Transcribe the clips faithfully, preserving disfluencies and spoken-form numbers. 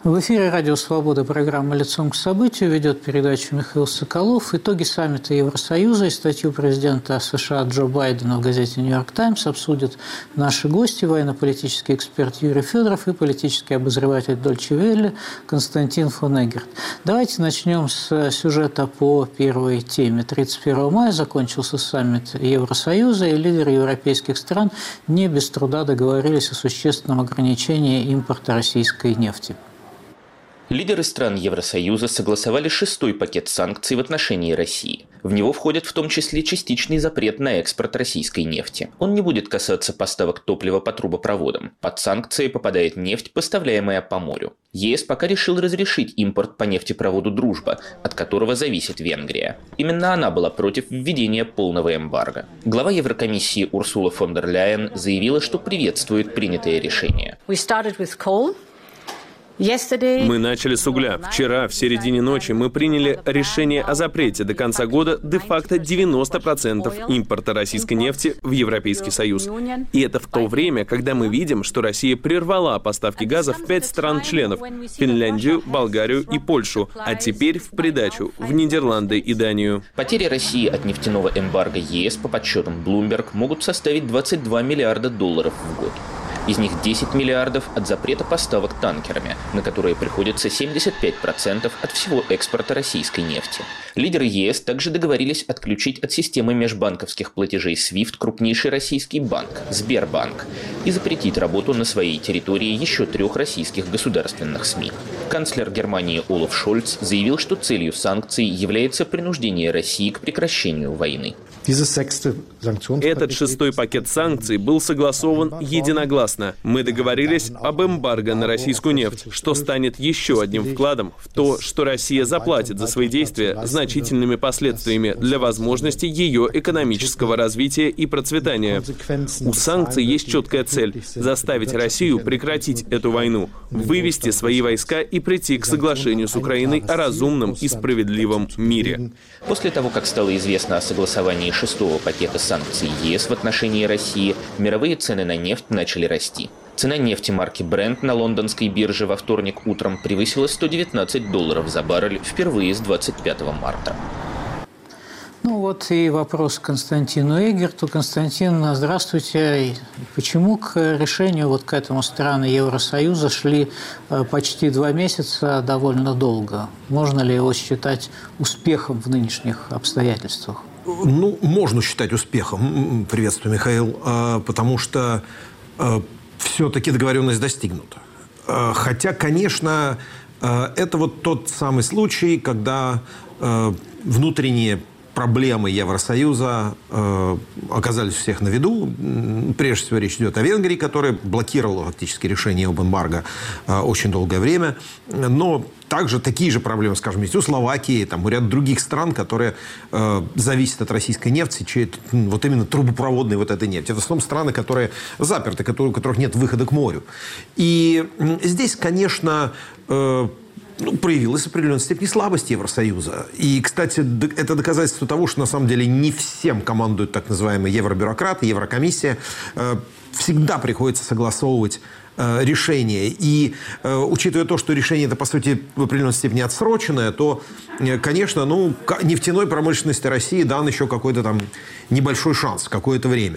В эфире «Радио Свобода» программа «Лицом к событию». Ведет передачу Михаил Соколов. Итоги саммита Евросоюза и статью президента США Джо Байдена в газете «Нью-Йорк Таймс» обсудят наши гости, военно-политический эксперт Юрий Федоров и политический обозреватель Дойче Велле Константин фон Эггерт. Давайте начнем с сюжета по первой теме. тридцать первого мая закончился саммит Евросоюза, и лидеры европейских стран не без труда договорились о существенном ограничении импорта российской нефти. Лидеры стран Евросоюза согласовали шестой пакет санкций в отношении России. В него входит в том числе частичный запрет на экспорт российской нефти. Он не будет касаться поставок топлива по трубопроводам. Под санкции попадает нефть, поставляемая по морю. ЕС пока решил разрешить импорт по нефтепроводу «Дружба», от которого зависит Венгрия. Именно она была против введения полного эмбарго. Глава Еврокомиссии Урсула фон дер Ляйен заявила, что приветствует принятое решение. Мы начали с угля. Вчера, в середине ночи, мы приняли решение о запрете до конца года де-факто девяносто процентов импорта российской нефти в Европейский Союз. И это в то время, когда мы видим, что Россия прервала поставки газа в пять стран-членов – Финляндию, Болгарию и Польшу, а теперь в придачу в Нидерланды и Данию. Потери России от нефтяного эмбарго ЕС по подсчетам Bloomberg могут составить двадцать два миллиарда долларов в год. Из них десять миллиардов от запрета поставок танкерами, на которые приходится семьдесят пять процентов от всего экспорта российской нефти. Лидеры ЕС также договорились отключить от системы межбанковских платежей свифт крупнейший российский банк – Сбербанк и запретить работу на своей территории еще трех российских государственных СМИ. Канцлер Германии Олаф Шольц заявил, что целью санкций является принуждение России к прекращению войны. Этот шестой пакет санкций был согласован единогласно. Мы договорились об эмбарго на российскую нефть, что станет еще одним вкладом в то, что Россия заплатит за свои действия значительными последствиями для возможности ее экономического развития и процветания. У санкций есть четкая цель – заставить Россию прекратить эту войну, вывести свои войска и прийти к соглашению с Украиной о разумном и справедливом мире. После того, как стало известно о согласовании шестого пакета санкций ЕС в отношении России, мировые цены на нефть начали расти. Цена нефти марки Brent на лондонской бирже во вторник утром превысила сто девятнадцать долларов за баррель впервые с двадцать пятого марта. Ну вот и вопрос к Константину Эггерту. Константин, здравствуйте. Почему к решению, вот к этому страны Евросоюза шли почти два месяца, довольно долго? Можно ли его считать успехом в нынешних обстоятельствах? Ну, можно считать успехом. Приветствую, Михаил. Потому что все-таки договоренность достигнута. Хотя, конечно, это вот тот самый случай, когда внутренние проблемы Евросоюза э, оказались у всех на виду. Прежде всего, речь идет о Венгрии, которая блокировала фактически решение об эмбарго э, очень долгое время. Но также такие же проблемы, скажем, есть у Словакии, там, у ряда других стран, которые э, зависят от российской нефти, чьей, вот именно трубопроводной вот этой нефти. Это в основном страны, которые заперты, которые, у которых нет выхода к морю. И э, здесь, конечно, э, Ну, проявилась определенная степень слабости Евросоюза. И, кстати, это доказательство того, что на самом деле не всем командуют так называемые евробюрократы, Еврокомиссия. Всегда приходится согласовывать решение. И учитывая то, что решение это, по сути, в определенной степени отсроченное, то, конечно, ну, нефтяной промышленности России дан еще какой-то там небольшой шанс, какое-то время.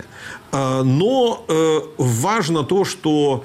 Но важно то, что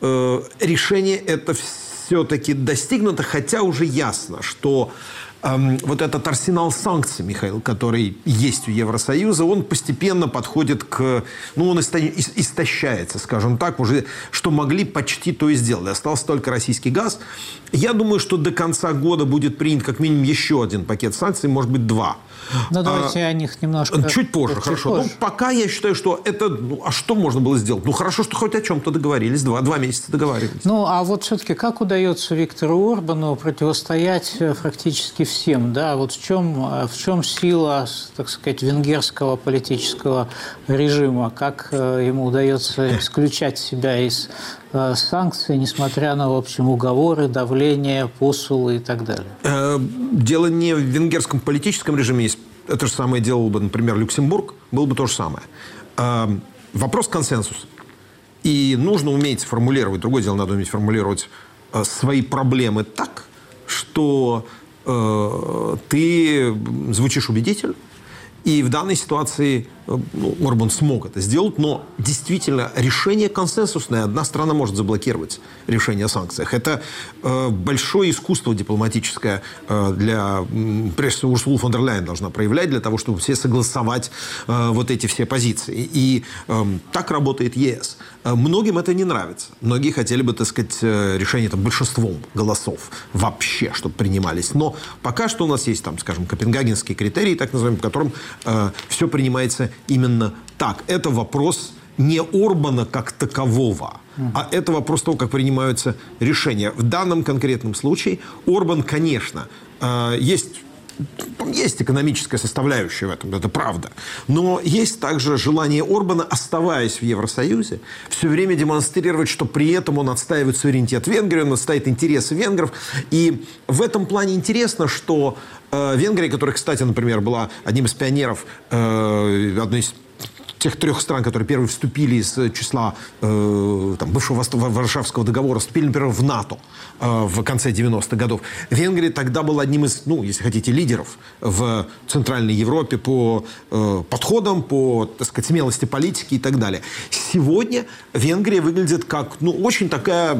решение это все все-таки достигнуто, хотя уже ясно, что эм, вот этот арсенал санкций, Михаил, который есть у Евросоюза, он постепенно подходит к... Ну, он истощается, скажем так, уже что могли, почти то и сделали. Остался только российский газ. Я думаю, что до конца года будет принят как минимум еще один пакет санкций, может быть, два. Ну, давайте а, о них немножко... Чуть позже, чуть хорошо. Позже. Ну, пока я считаю, что это... Ну, а что можно было сделать? Ну, хорошо, что хоть о чем-то договорились. Два, два месяца договорились. Ну, а вот все-таки как удается Виктору Орбану противостоять практически всем? Да? Вот в чем, в чем сила, так сказать, венгерского политического режима? Как ему удается исключать себя из санкций, несмотря на, в общем, уговоры, давление, посулы и так далее? Дело не в венгерском политическом режиме. Это же самое делал бы, например, Люксембург. Было бы то же самое. Вопрос консенсуса. И нужно уметь формулировать. Другое дело, надо уметь формулировать свои проблемы так, что э, ты звучишь убедительно. И в данной ситуации ну, Орбан смог это сделать, но действительно решение консенсусное. Одна страна может заблокировать решение о санкциях. Это э, большое искусство дипломатическое э, для, прежде всего, Урсула фон дер Ляйен должна проявлять для того, чтобы все согласовать э, вот эти все позиции. И э, так работает ЕС. Э, многим это не нравится. Многие хотели бы, так сказать, решения там, большинством голосов вообще, чтобы принимались. Но пока что у нас есть, там, скажем, копенгагенские критерии, так называемые, по которым э, все принимается именно так. Это вопрос не Орбана как такового, а это вопрос того, как принимаются решения. В данном конкретном случае Орбан, конечно, э, есть... Есть экономическая составляющая в этом, это правда. Но есть также желание Орбана, оставаясь в Евросоюзе, все время демонстрировать, что при этом он отстаивает суверенитет Венгрии, он отстаивает интересы венгров. И в этом плане интересно, что э, Венгрия, которая, кстати, например, была одним из пионеров, э, одной из тех трех стран, которые первые вступили из числа э, там, бывшего Варшавского договора, вступили, например, в НАТО э, в конце девяностых годов. Венгрия тогда была одним из, ну, если хотите, лидеров в Центральной Европе по э, подходам, по, так сказать, смелости политики и так далее. Сегодня Венгрия выглядит как, ну, очень такая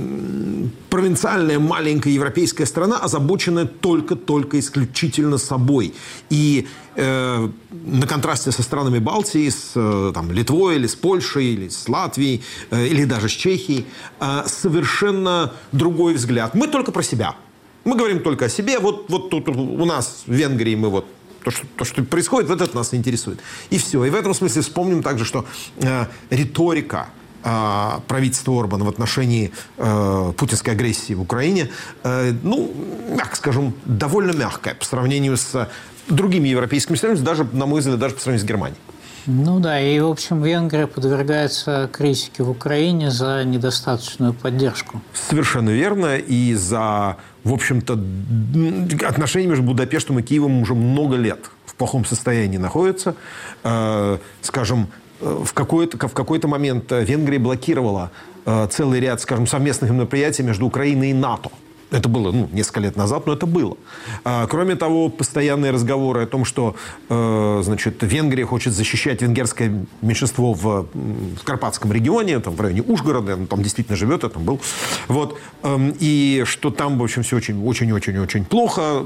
м, провинциальная маленькая европейская страна, озабоченная только-только исключительно собой. И э, на контрасте со странами Балтии, с э, там, Литвой или с Польшей, или с Латвией, э, или даже с Чехией, э, совершенно другой взгляд. Мы только про себя. Мы говорим только о себе. Вот, вот тут у нас в Венгрии мы вот то что, то, что происходит, вот это нас интересует. И все. И в этом смысле вспомним также, что э, риторика э, правительства Орбана в отношении э, путинской агрессии в Украине, э, ну, мягко скажем, довольно мягкая по сравнению с другими европейскими странами, даже, на мой взгляд, даже по сравнению с Германией. Ну да, и, в общем, Венгрия подвергается критике в Украине за недостаточную поддержку. Совершенно верно. И за, в общем-то, отношения между Будапештом и Киевом уже много лет в плохом состоянии находятся. Э, скажем, в какой-то, в какой-то момент Венгрия блокировала э, целый ряд, скажем, совместных мероприятий между Украиной и НАТО. Это было ну, несколько лет назад, но это было. А, кроме того, постоянные разговоры о том, что э, значит, Венгрия хочет защищать венгерское меньшинство в, в Карпатском регионе, там, в районе Ужгорода, он там действительно живет, я там был. Вот, э, и что там, в общем, все очень-очень-очень-очень плохо.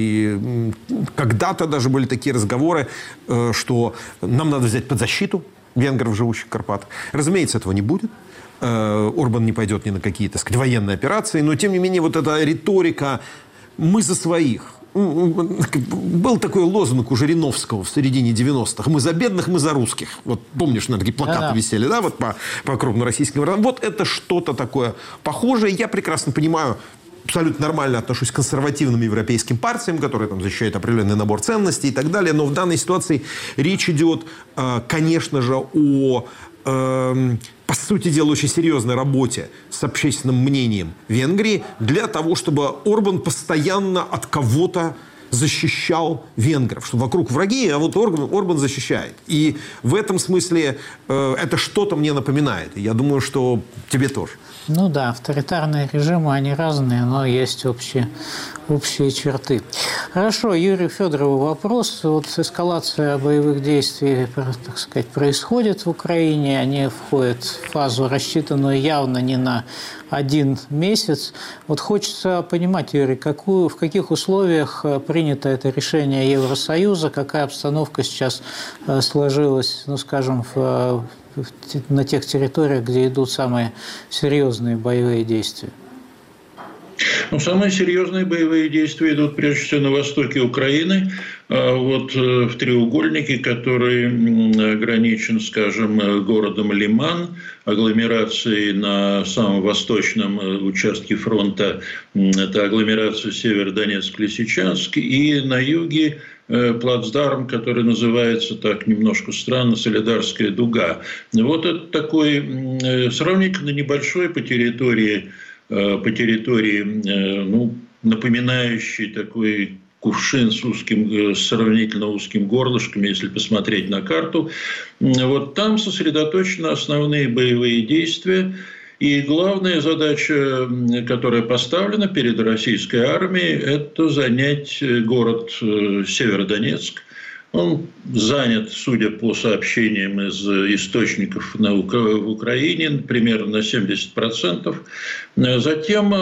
И когда-то даже были такие разговоры, э, что нам надо взять под защиту венгров, живущих в Карпатах. Разумеется, этого не будет. Орбан не пойдет ни на какие, так сказать, военные операции, но, тем не менее, вот эта риторика «мы за своих». Был такой лозунг у Жириновского в середине девяностых. «Мы за бедных, мы за русских». Вот помнишь, на такие плакаты да, висели, да, вот по, по крупным российским городам. Вот это что-то такое похожее. Я прекрасно понимаю, абсолютно нормально отношусь к консервативным европейским партиям, которые там защищают определенный набор ценностей и так далее. Но в данной ситуации речь идет, конечно же, о... по сути дела, очень серьезной работе с общественным мнением Венгрии для того, чтобы Орбан постоянно от кого-то защищал венгров. Что вокруг враги, а вот Орбан, Орбан защищает. И в этом смысле э, это что-то мне напоминает. И я думаю, что тебе тоже. Ну да, авторитарные режимы, они разные, но есть общие, общие черты. Хорошо, Юрию Федорову вопрос. Вот эскалация боевых действий, так сказать, происходит в Украине. Они входят в фазу, рассчитанную явно не на один месяц. Вот хочется понимать, Юрий, какую, в каких условиях принято это решение Евросоюза, какая обстановка сейчас сложилась, ну, скажем, в на тех территориях, где идут самые серьезные боевые действия? Ну, самые серьезные боевые действия идут прежде всего на востоке Украины, вот в треугольнике, который ограничен, скажем, городом Лиман, агломерацией на самом восточном участке фронта, это агломерация Северодонецк-Лисичанск, и на юге плацдарм, который называется так немножко странно Солидарская дуга. Вот это такой сравнительно небольшой по территории, по территории, ну, напоминающий такой кувшин с узким, сравнительно узким горлышком, если посмотреть на карту. Вот там сосредоточены основные боевые действия. И главная задача, которая поставлена перед российской армией, это занять город Северодонецк. Он занят, судя по сообщениям из источников на Ук... в Украине, примерно на семьдесят процентов. Затем,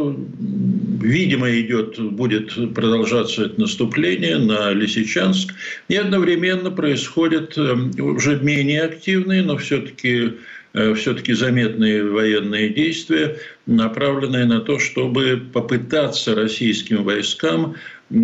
видимо, идет, будет продолжаться это наступление на Лисичанск. И одновременно происходят уже менее активные, но все-таки все-таки заметные военные действия, направленные на то, чтобы попытаться российским войскам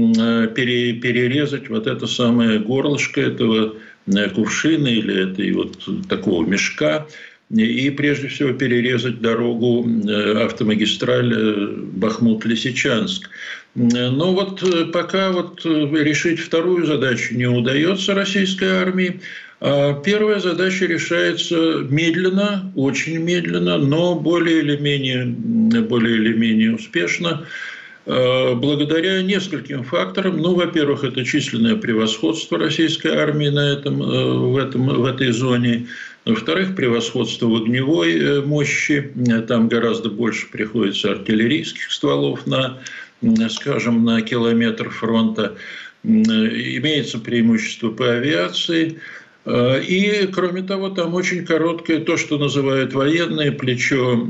перерезать вот это самое горлышко этого кувшина или этой вот такого мешка, и прежде всего перерезать дорогу, автомагистраль Бахмут-Лисичанск. Но вот пока вот решить вторую задачу не удается российской армии. Первая задача решается медленно, очень медленно, но более или менее, более или менее успешно, благодаря нескольким факторам. Ну, во-первых, это численное превосходство российской армии на этом, в, этом, в этой зоне. Во-вторых, превосходство в огневой мощи. Там гораздо больше приходится артиллерийских стволов на, скажем, на километр фронта. Имеется преимущество по авиации. И, кроме того, там очень короткое, то, что называют военное плечо,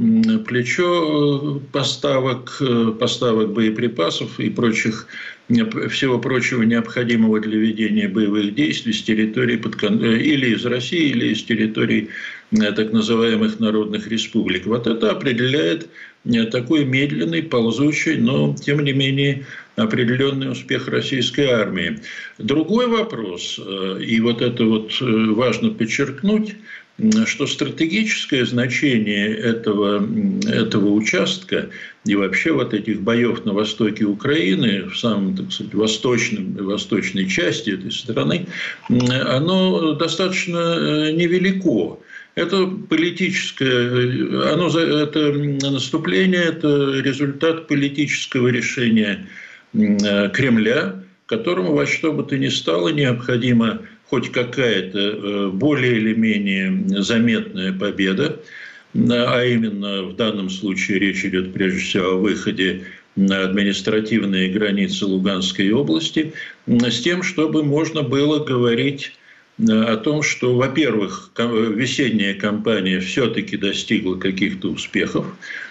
плечо поставок, поставок боеприпасов и прочих, всего прочего необходимого для ведения боевых действий с территории под, или из России, или из территорий так называемых народных республик. Вот это определяет такой медленный, ползучий, но, тем не менее, определенный успех российской армии. Другой вопрос, и вот это вот важно подчеркнуть, что стратегическое значение этого, этого участка и вообще вот этих боев на востоке Украины, в самом, так сказать, восточном, восточной части этой страны, оно достаточно невелико. Это политическое, оно, это наступление, это результат политического решения Кремля, которому во что бы то ни стало необходима хоть какая-то более или менее заметная победа, а именно в данном случае речь идет прежде всего о выходе на административные границы Луганской области, с тем, чтобы можно было говорить о том, что, во-первых, весенняя кампания все-таки достигла каких-то успехов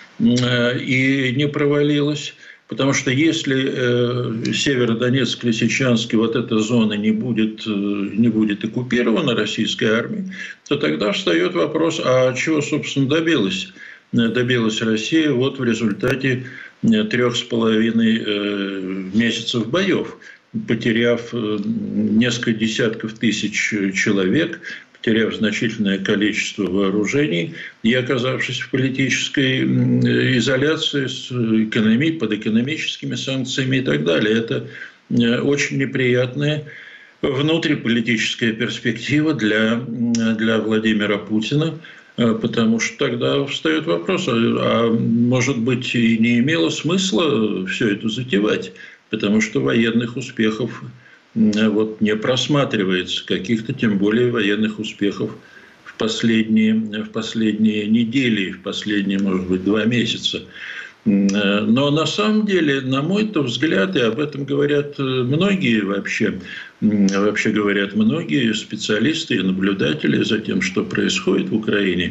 и не провалилась. Потому что если э, Северодонецк, Лисичанск, вот эта зона не будет, э, не будет оккупирована российской армией, то тогда встает вопрос, а чего, собственно, добилась, добилась Россия вот в результате трех с половиной э, месяцев боев, потеряв э, несколько десятков тысяч человек, потеряв значительное количество вооружений и оказавшись в политической изоляции с экономи... под экономическими санкциями и так далее. Это очень неприятная внутриполитическая перспектива для, для Владимира Путина, потому что тогда встает вопрос, а может быть и не имело смысла все это затевать, потому что военных успехов вот не просматривается, каких-то тем более военных успехов в последние, в последние недели, в последние, может быть, два месяца. Но на самом деле, на мой-то взгляд, и об этом говорят многие вообще, вообще говорят многие специалисты и наблюдатели за тем, что происходит в Украине,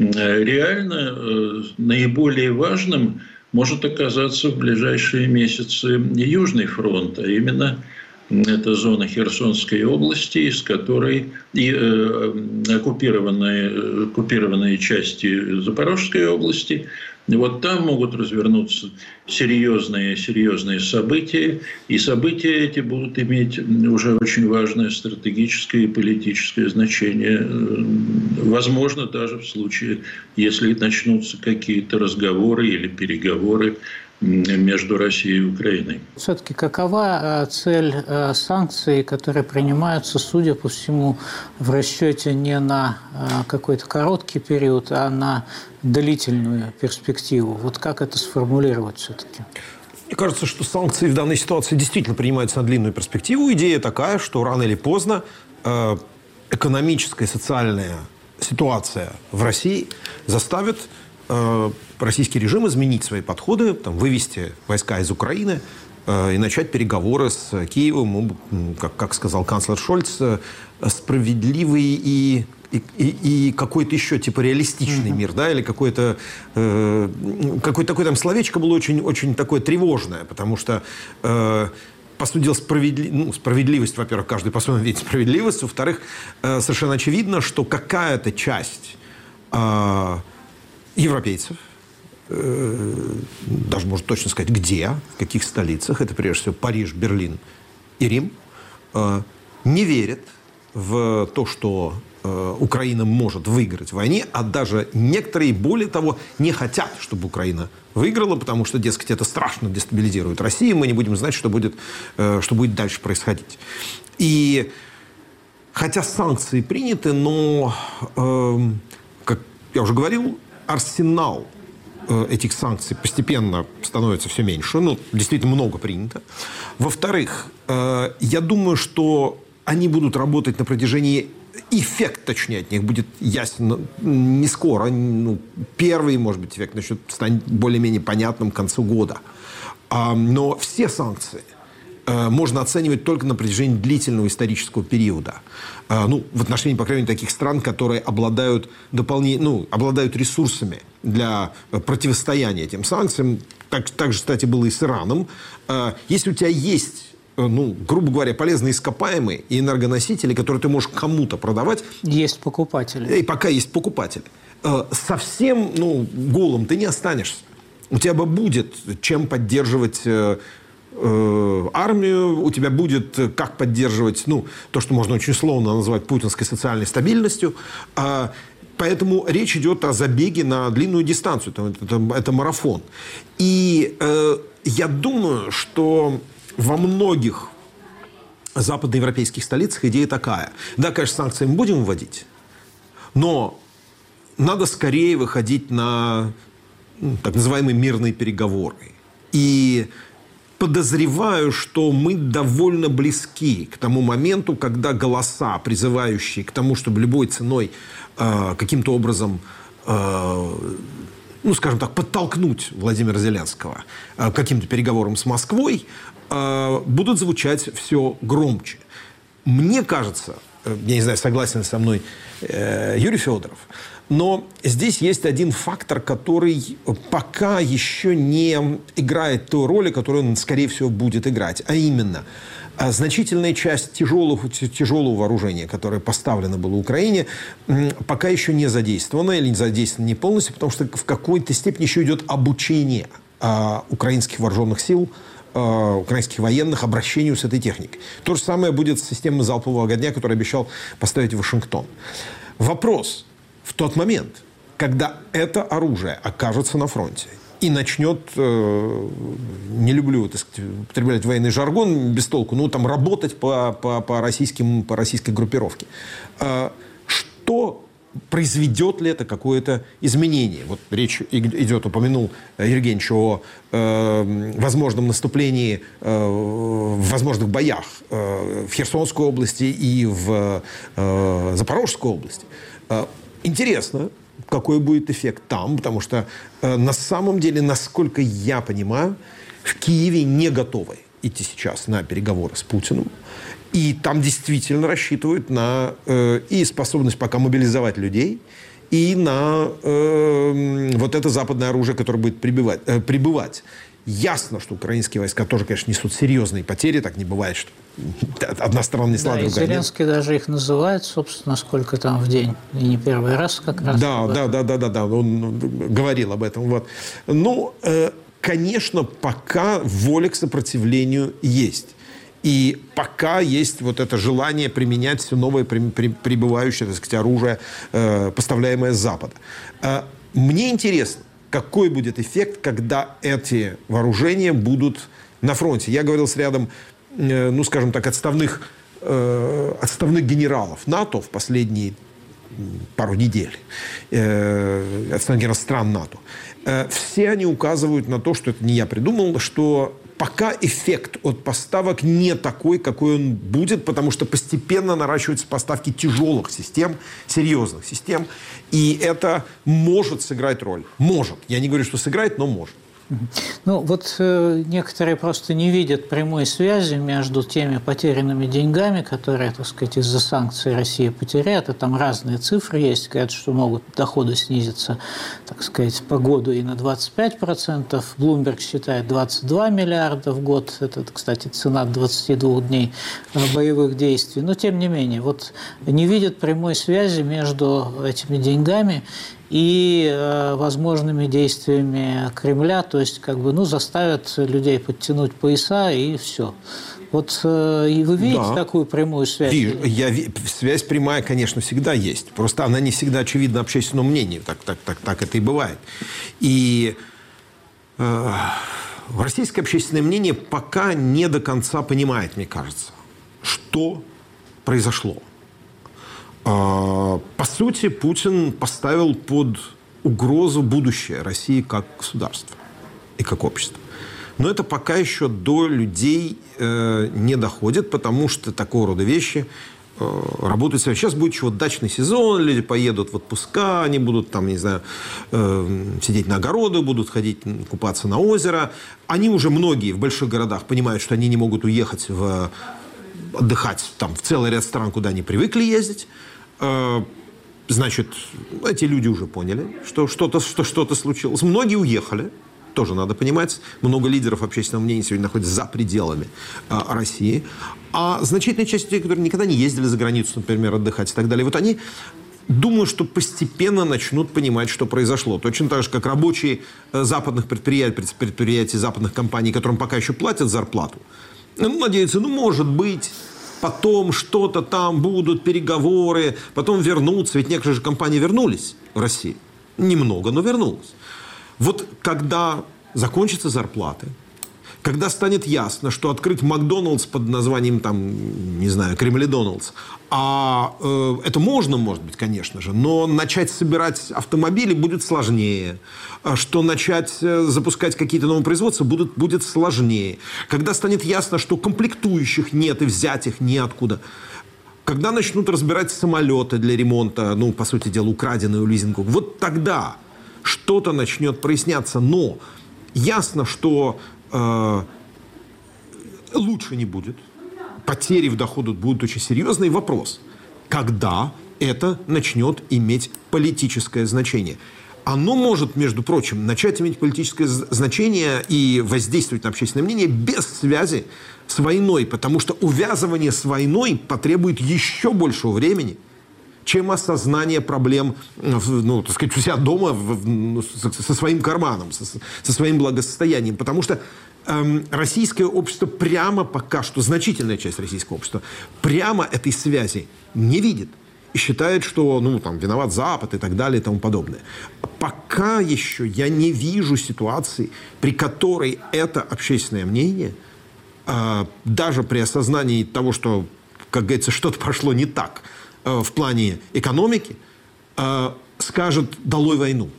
реально наиболее важным может оказаться в ближайшие месяцы Южный фронт, а именно это зона Херсонской области, из которой и э, оккупированные, оккупированные части Запорожской области. И вот там могут развернуться серьезные, серьезные события, и события эти будут иметь уже очень важное стратегическое и политическое значение. Возможно, даже в случае, если начнутся какие-то разговоры или переговоры между Россией и Украиной. Все-таки какова цель санкций, которые принимаются, судя по всему, в расчете не на какой-то короткий период, а на длительную перспективу? Вот как это сформулировать все-таки? Мне кажется, что санкции в данной ситуации действительно принимаются на длинную перспективу. Идея такая, что рано или поздно экономическая и социальная ситуация в России заставит российский режим изменить свои подходы, там, вывести войска из Украины и начать переговоры с Киевом, как, как сказал канцлер Шольц, справедливый и, и, и какой-то еще типа реалистичный mm-hmm. мир, да, или какое-то э, какое-то такое там словечко было очень, очень такое тревожное, потому что э, по сути дела, справедли... ну, справедливость, во-первых, каждый по-своему видит справедливость, во-вторых, э, совершенно очевидно, что какая-то часть э, европейцев, даже можно точно сказать, где, в каких столицах, это прежде всего Париж, Берлин и Рим, не верят в то, что Украина может выиграть в войне, а даже некоторые, более того, не хотят, чтобы Украина выиграла, потому что, дескать, это страшно дестабилизирует Россию, мы не будем знать, что будет, что будет дальше происходить. И хотя санкции приняты, но, как я уже говорил, арсенал этих санкций постепенно становится все меньше. Ну, действительно много принято. Во-вторых, я думаю, что они будут работать на протяжении... Эффект, точнее, от них будет ясен не скоро. Ну, первый, может быть, эффект начнет станет более-менее понятным к концу года. Но все санкции можно оценивать только на протяжении длительного исторического периода. Ну, в отношении, по крайней мере, таких стран, которые обладают, дополней... ну, обладают ресурсами для противостояния этим санкциям. Так, так же, кстати, было и с Ираном. Если у тебя есть, ну, грубо говоря, полезные ископаемые и энергоносители, которые ты можешь кому-то продавать... Есть покупатели. И пока есть покупатели. Совсем, ну, голым ты не останешься. У тебя будет чем поддерживать... армию, у тебя будет как поддерживать, ну, то, что можно очень словно назвать путинской социальной стабильностью. А, поэтому речь идет о забеге на длинную дистанцию. Это, это, это марафон. И э, я думаю, что во многих западноевропейских столицах идея такая. Да, конечно, санкции мы будем вводить, но надо скорее выходить на, ну, так называемые мирные переговоры. И подозреваю, что мы довольно близки к тому моменту, когда голоса, призывающие к тому, чтобы любой ценой э, каким-то образом, э, ну, скажем так, подтолкнуть Владимира Зеленского э, к каким-то переговорам с Москвой, э, будут звучать все громче. Мне кажется, э, я не знаю, согласен со мной э, Юрий Федоров, но здесь есть один фактор, который пока еще не играет той роли, которую он, скорее всего, будет играть. А именно, значительная часть тяжелого, тяжелого вооружения, которое поставлено было Украине, пока еще не задействована или не задействована не полностью, потому что в какой-то степени еще идет обучение украинских вооруженных сил, украинских военных обращению с этой техникой. То же самое будет с системой залпового огня, которую обещал поставить Вашингтон. Вопрос... В тот момент, когда это оружие окажется на фронте и начнет, э, не люблю, так сказать, употреблять военный жаргон без толку, ну, там, работать по, по, по, российским, по российской группировке, э, что произведет ли это какое-то изменение? Вот речь идет, упомянул Евгеньевич о э, возможном наступлении, э, в возможных боях э, в Херсонской области и в э, Запорожской области. Э, Интересно, какой будет эффект там, потому что э, на самом деле, насколько я понимаю, в Киеве не готовы идти сейчас на переговоры с Путиным. И там действительно рассчитывают на э, и способность пока мобилизовать людей, и на э, вот это западное оружие, которое будет прибывать, э, прибывать. Ясно, что украинские войска тоже, конечно, несут серьезные потери. Так не бывает, что одна страна несла, да, другая. Зеленский нет. Даже их называет, собственно, сколько там в день. И не первый раз как раз. Да, да, да, да, да, да. Он говорил об этом. Вот. Ну, э, конечно, пока воля к сопротивлению есть. И пока есть вот это желание применять все новое при, при, прибывающее, так сказать, оружие, э, поставляемое с Запада. Э, мне интересно, какой будет эффект, когда эти вооружения будут на фронте. Я говорил с рядом, э, ну, скажем так, отставных, э, отставных генералов НАТО в последние пару недель. Э, отставных генералов стран НАТО. Э, все они указывают на то, что это не я придумал, что пока эффект от поставок не такой, какой он будет, потому что постепенно наращиваются поставки тяжелых систем, серьезных систем. И это может сыграть роль. Может. Я не говорю, что сыграет, но может. Ну, вот э, некоторые просто не видят прямой связи между теми потерянными деньгами, которые, так сказать, из-за санкций Россия потеряет. И там разные цифры есть. Говорят, что могут доходы снизиться, так сказать, по году и на двадцать пять процентов. Bloomberg считает двадцать два миллиарда в год. Это, кстати, цена двадцати двух дней боевых действий. Но, тем не менее, вот не видят прямой связи между этими деньгами и э, возможными действиями Кремля, то есть как бы, ну, заставят людей подтянуть пояса и все. Вот э, и вы видите да. такую прямую связь? Вижу. Я, связь прямая, конечно, всегда есть. Просто она не всегда очевидна общественному мнению. Так, так, так, так это и бывает. И э, российское общественное мнение пока не до конца понимает, мне кажется, что произошло. По сути, Путин поставил под угрозу будущее России как государства и как общества. Но это пока еще до людей э, не доходит, потому что такого рода вещи э, работают. Сейчас будет еще вот дачный сезон, люди поедут в отпуска, они будут там, не знаю, э, сидеть на огороды, будут ходить купаться на озеро. Они уже многие в больших городах понимают, что они не могут уехать в, отдыхать там, в целый ряд стран, куда они привыкли ездить. Значит, эти люди уже поняли, что что-то, что что-то случилось. Многие уехали, тоже надо понимать. Много лидеров общественного мнения сегодня находятся за пределами а, России. А значительная часть людей, которые никогда не ездили за границу, например, отдыхать и так далее, вот они, думаю, что постепенно начнут понимать, что произошло. Точно так же, как рабочие западных предприятий, предприятий западных компаний, которым пока еще платят зарплату, ну, надеются, ну, может быть... Потом что-то там будут, переговоры, потом вернутся. Ведь некоторые же компании вернулись в Россию. Немного, но вернулись. Вот когда закончатся зарплаты, когда станет ясно, что открыть Макдоналдс под названием, там, не знаю, Кремледоналдс, а э, это можно, может быть, конечно же, но начать собирать автомобили будет сложнее, что начать э, запускать какие-то новые производства будет, будет сложнее. Когда станет ясно, что комплектующих нет и взять их неоткуда, когда начнут разбирать самолеты для ремонта, ну, по сути дела, украденные у лизингов, вот тогда что-то начнет проясняться. Но ясно, что э, лучше не будет. Потери в доходах будут очень серьезные. Вопрос, когда это начнет иметь политическое значение? Оно может, между прочим, начать иметь политическое значение и воздействовать на общественное мнение без связи с войной, потому что увязывание с войной потребует еще большего времени, чем осознание проблем, ну, так сказать, у себя дома ну, со своим карманом, со, со своим благосостоянием. Потому что эм, российское общество прямо пока что, значительная часть российского общества, прямо этой связи не видит. И считает, что ну, там, виноват Запад и так далее и тому подобное. Пока еще я не вижу ситуации, при которой это общественное мнение, э, даже при осознании того, что, как говорится, что-то пошло не так э, в плане экономики, э, скажет «долой войну».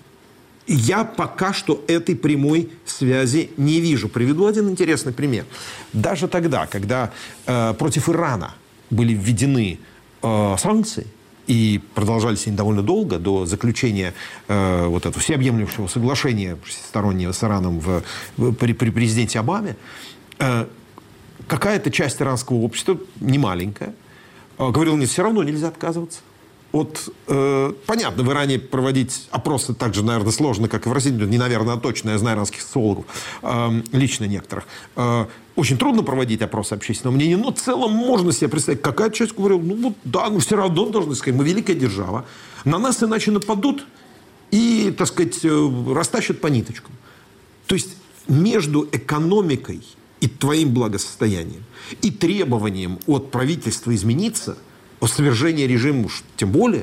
Я пока что этой прямой связи не вижу. Приведу один интересный пример. Даже тогда, когда э, против Ирана были введены э, санкции, и продолжались они довольно долго, до заключения э, вот этого всеобъемлющего соглашения шестистороннего с Ираном в, в, при, при президенте Обаме, э, какая-то часть иранского общества, немаленькая, э, говорила, нет, все равно нельзя отказываться. Вот, э, понятно, в Иране проводить опросы так же, наверное, сложно, как и в России. Не, наверное, а точно, я знаю иранских социологов, э, лично некоторых. Э, очень трудно проводить опросы общественного мнения, но в целом можно себе представить, какая часть говорила, ну вот да, ну все равно должны сказать, мы великая держава, на нас иначе нападут и, так сказать, растащат по ниточкам. То есть между экономикой и твоим благосостоянием и требованием от правительства измениться, о свержении режима уж тем более,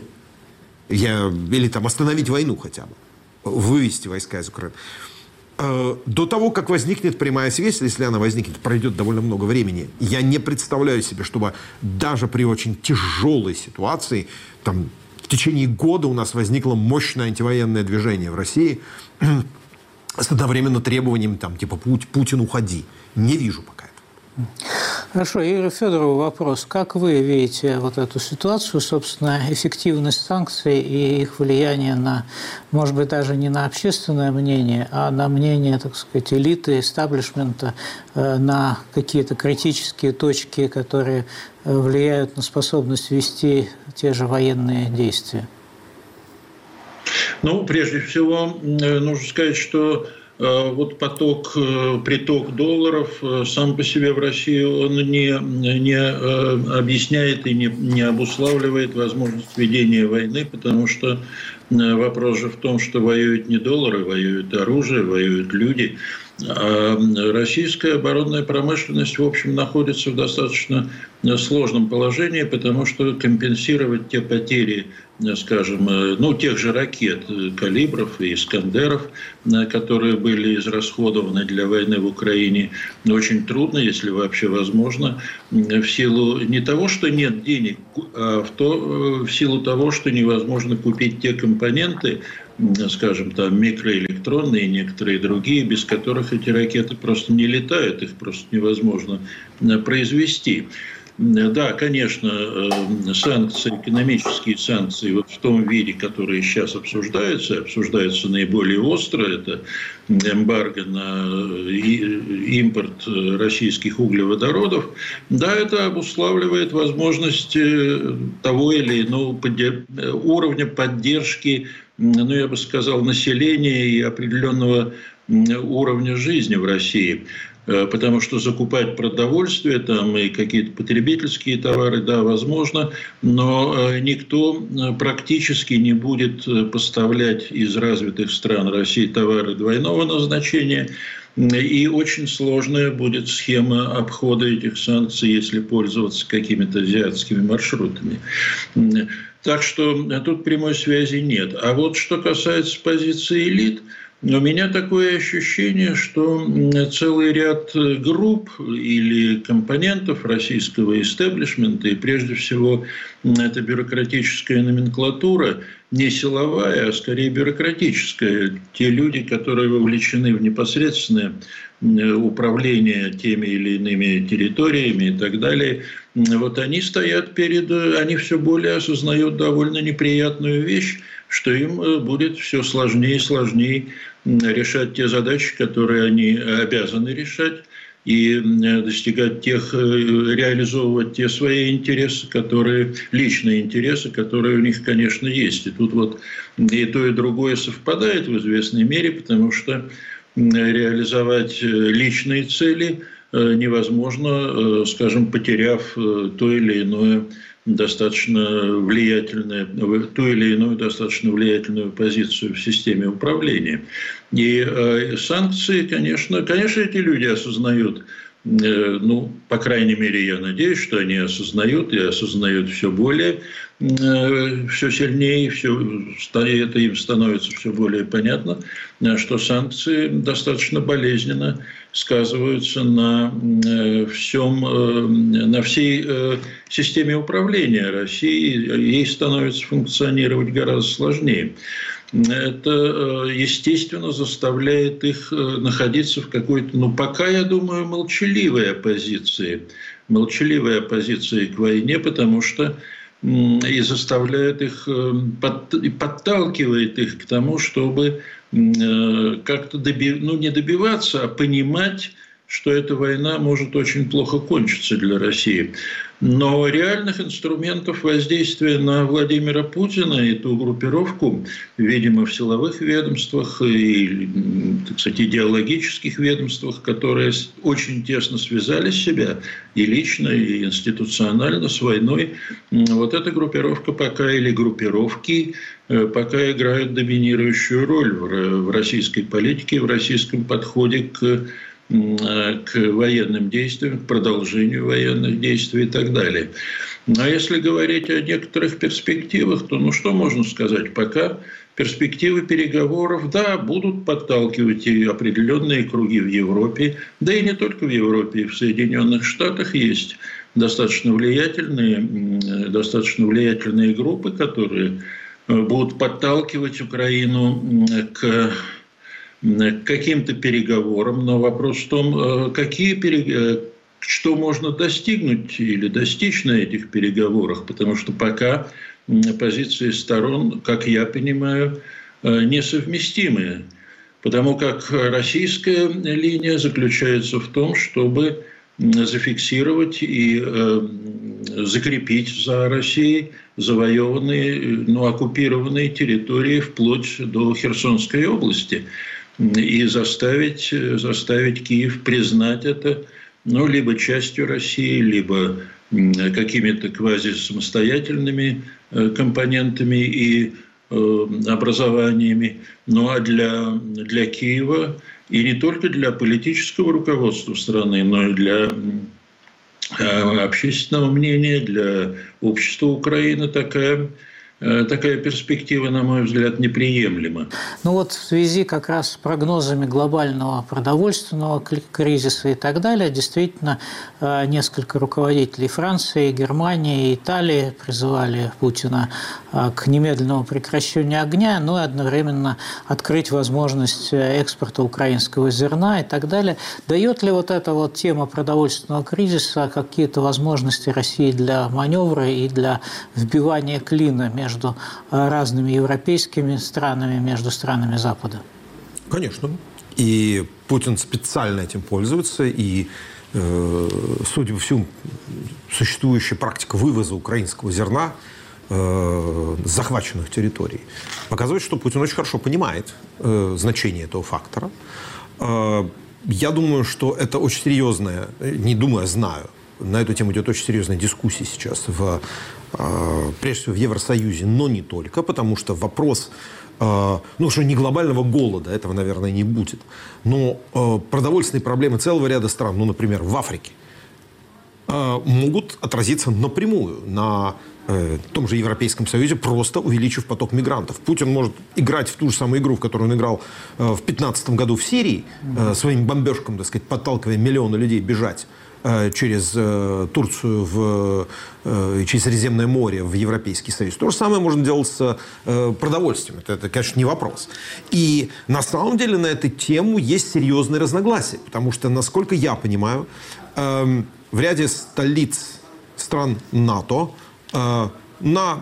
я, или там остановить войну хотя бы, вывести войска из Украины. До того, как возникнет прямая связь, если она возникнет, пройдет довольно много времени. Я не представляю себе, чтобы даже при очень тяжелой ситуации, там, в течение года у нас возникло мощное антивоенное движение в России, с одновременно требованием, там, типа, Путин, уходи. Не вижу пока этого. Хорошо, Игорь Федорову вопрос. Как вы видите вот эту ситуацию, собственно, эффективность санкций и их влияние на, может быть, даже не на общественное мнение, а на мнение, так сказать, элиты, эстаблишмента, на какие-то критические точки, которые влияют на способность вести те же военные действия? Ну, прежде всего, нужно сказать, что вот поток, приток долларов сам по себе в Россию он не, не объясняет и не, не обуславливает возможность ведения войны, потому что вопрос же в том, что воюют не доллары, воюют оружие, воюют люди. А российская оборонная промышленность, в общем, находится в достаточно сложном положении, потому что компенсировать те потери, скажем, ну, тех же ракет, калибров и искандеров, которые были израсходованы для войны в Украине, очень трудно, если вообще возможно, в силу не того, что нет денег, а в, то, в силу того, что невозможно купить те компоненты, скажем, там микроэлектронные и некоторые другие, без которых эти ракеты просто не летают, их просто невозможно произвести. Да, конечно, санкции, экономические санкции вот в том виде, которые сейчас обсуждаются, обсуждаются наиболее остро, это эмбарго на импорт российских углеводородов, да, это обуславливает возможность того или иного уровня поддержки, ну, я бы сказал, населения и определенного уровня жизни в России. Потому что закупать продовольствие там, и какие-то потребительские товары, да, возможно, но никто практически не будет поставлять из развитых стран России товары двойного назначения. И очень сложная будет схема обхода этих санкций, если пользоваться какими-то азиатскими маршрутами. Так что тут прямой связи нет. А вот что касается позиции элит, у меня такое ощущение, что целый ряд групп или компонентов российского истеблишмента, и прежде всего это бюрократическая номенклатура, не силовая, а скорее бюрократическая. Те люди, которые вовлечены в непосредственное управление теми или иными территориями и так далее, вот они стоят перед, они все более осознают довольно неприятную вещь, что им будет все сложнее и сложнее решать те задачи, которые они обязаны решать, и достигать тех, реализовывать те свои интересы, которые, личные интересы, которые у них, конечно, есть. И тут вот и то, и другое совпадает в известной мере, потому что реализовать личные цели невозможно, скажем, потеряв то или иное достаточно влиятельное, ту или иную достаточно влиятельную позицию в системе управления. И э, санкции, конечно, конечно, эти люди осознают, э, ну, по крайней мере, я надеюсь, что они осознают и осознают все более, э, все сильнее, все, это им становится все более понятно, что санкции достаточно болезненно сказываются на всем, на всей системе управления России, ей становится функционировать гораздо сложнее. Это, естественно, заставляет их находиться в какой-то, ну, пока, я думаю, молчаливой оппозиции, молчаливой оппозиции к войне, потому что и заставляет их, подталкивает их к тому, чтобы как-то доби... ну, не добиваться, а понимать, что эта война может очень плохо кончиться для России. Но реальных инструментов воздействия на Владимира Путина и ту группировку, видимо, в силовых ведомствах и, так сказать, идеологических ведомствах, которые очень тесно связали себя и лично, и институционально с войной, вот эта группировка пока, или группировки, пока играют доминирующую роль в российской политике, в российском подходе к к военным действиям, к продолжению военных действий и так далее. Но если говорить о некоторых перспективах, то ну что можно сказать? Пока перспективы переговоров, да, будут подталкивать и определенные круги в Европе, да и не только в Европе, и в Соединенных Штатах есть достаточно влиятельные, достаточно влиятельные группы, которые будут подталкивать Украину к к каким-то переговорам. Но вопрос в том, какие переговоры, что можно достигнуть или достичь на этих переговорах, потому что пока позиции сторон, как я понимаю, несовместимые. Потому как российская линия заключается в том, чтобы зафиксировать и закрепить за Россией завоеванные, ну, оккупированные территории вплоть до Херсонской области и заставить, заставить Киев признать это, ну, либо частью России, либо какими-то квазисамостоятельными компонентами и образованиями. Ну а для, для Киева, и не только для политического руководства страны, но и для общественного мнения, для общества Украины такая, такая перспектива, на мой взгляд, неприемлема. Ну вот в связи как раз с прогнозами глобального продовольственного кризиса и так далее, действительно, несколько руководителей Франции, Германии и Италии призывали Путина к немедленному прекращению огня, но и одновременно открыть возможность экспорта украинского зерна и так далее. Дает ли вот эта вот тема продовольственного кризиса какие-то возможности России для маневра и для вбивания клина между между разными европейскими странами, между странами Запада? Конечно. И Путин специально этим пользуется. И, э, судя по всему, существующая практика вывоза украинского зерна э, с захваченных территорий показывает, что Путин очень хорошо понимает э, значение этого фактора. Э, я думаю, что это очень серьезная, не думаю, а знаю, на эту тему идет очень серьезная дискуссия сейчас, в, э, прежде всего в Евросоюзе, но не только, потому что вопрос, э, ну что не глобального голода, этого, наверное, не будет, но э, продовольственные проблемы целого ряда стран, ну, например, в Африке, э, могут отразиться напрямую на э, том же Европейском Союзе, просто увеличив поток мигрантов. Путин может играть в ту же самую игру, в которую он играл э, в две тысячи пятнадцатом году в Сирии, э, своим бомбежкам, так сказать, подталкивая миллионы людей бежать через э, Турцию, в, э, через Средиземное море в Европейский Союз. То же самое можно делать с э, продовольствием. Это, это, конечно, не вопрос. И на самом деле на эту тему есть серьезные разногласия. Потому что, насколько я понимаю, э, в ряде столиц стран НАТО э, на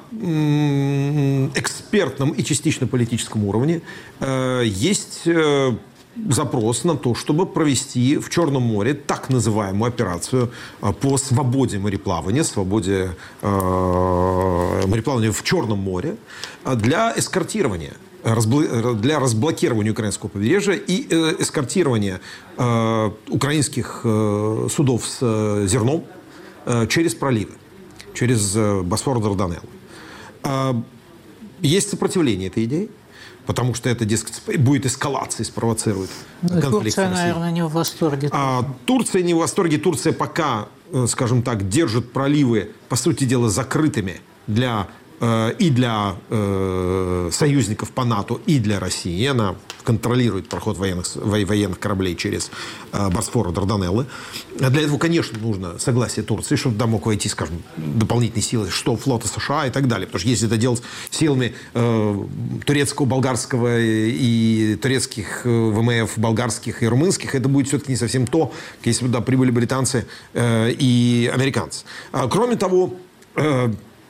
э, экспертном и частично политическом уровне э, есть... Э, запрос на то, чтобы провести в Черном море так называемую операцию по свободе мореплавания, свободе э, мореплавания в Черном море для эскортирования, для разблокирования украинского побережья и э, эскортирования э, украинских э, судов с э, зерном э, через проливы, через э, Босфор-Дарданеллы. Э, есть сопротивление этой идеи. Потому что это, дескать, будет эскалацией, спровоцирует конфликт. Турция, наверное, не в восторге. А, Турция не в восторге. Турция пока, скажем так, держит проливы, по сути дела, закрытыми для, э, и для э, союзников по НАТО, и для России. И она контролирует проход военных, военных кораблей через э, Босфор и Дарданеллы. Для этого, конечно, нужно согласие Турции, чтобы туда мог войти, скажем, дополнительные силы, что флота США и так далее. Потому что если это делать силами э, турецкого, болгарского и турецких э, ВМФ, болгарских и румынских, это будет все-таки не совсем то, если бы туда прибыли британцы э, и американцы. А, кроме того, э,